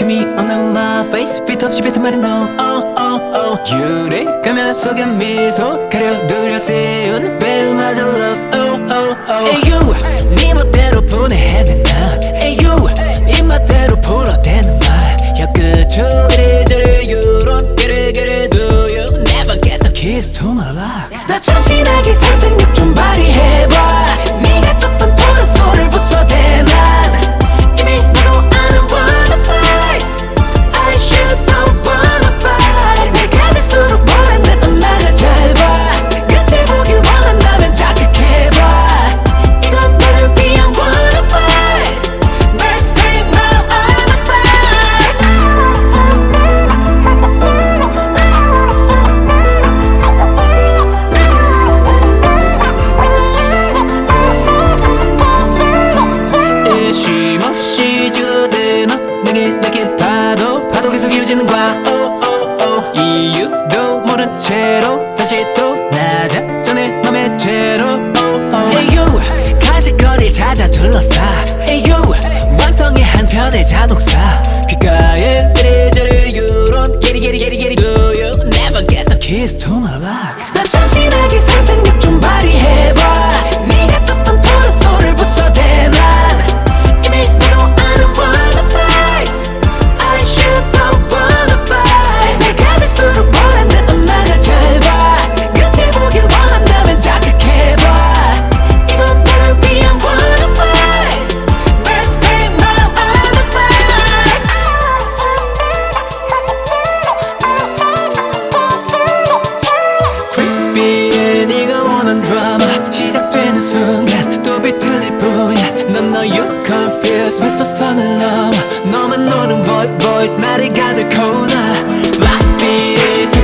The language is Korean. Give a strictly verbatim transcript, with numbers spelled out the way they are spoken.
to me on my face fit 없이 뱉은 말은 no oh oh oh 유리 가면 속에 미소 가려두려 세운 배우마저 lost oh oh oh Hey you 네 멋대로 분해해낸 난 Hey you 입맛대로 불어대는 말 혀끝으로 이리저리 유론 게레게레 do you never get the keys to my lock 더 참신하게 상상력 좀 발휘해봐 네가 쳤던 토르소를 부숴대 난 이미 너로 아는 wanna place I should don't wanna place 내가 될수록 원하는 엄마가 짧아 끝을 보길 원한다면 자극해봐 이건 너를 위한 wanna place Let's take my other place 쉼없이 주대 너 내게 내게 파도 파도 계속 이어지는 과 oh, oh, oh. 이유도 모른 채로 다시 또 낮아져 내 맘의 채로 oh, oh. Hey you 간식거리 찾아 둘러싸 Hey you 완성의 한편의 자동차 귓가에 이리저리 유론 게리 게리 게리 게리 Do you never get the keys to my lock 더 참신하게 상상력 좀 발휘해봐 네가 쳤던 토르소를 부숴대 난 이미 너로 아는 wanna place I should don't wanna place 내가 될수록 원하는 엄마가 짧아 끝을 보길 원한다면 자극해봐 이건 너를 위한 wanna place Let's take my other place Creepy해 네가 원한 드라마 시작되는 순간 또 비틀릴 뿐이야 넌 너 you confused 왜 또 선을 넘어 너만 노는 voice voice 나를 가득 코나 Floppy